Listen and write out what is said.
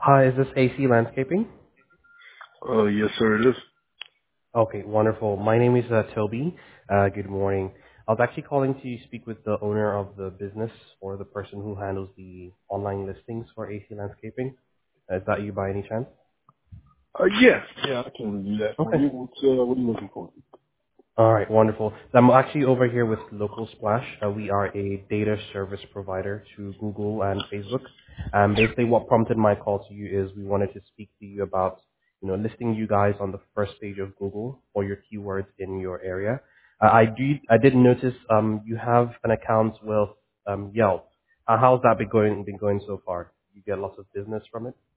Hi, is this AC Landscaping? Yes, sir, it is. Okay, wonderful. My name is Toby. Good morning. I was actually calling to speak with the owner of the business or the person who handles the online listings for AC Landscaping. Is that you by any chance? Yeah. Yeah, I can review that for Okay. you. What are you looking for? All right, wonderful. So I'm actually over here with Local Splash. We are a data service provider to Google and Facebook. Basically, what prompted my call to you is we wanted to speak to you about, listing you guys on the first page of Google for your keywords in your area. I did notice you have an account with Yelp. How's that been going so far? You get lots of business from it?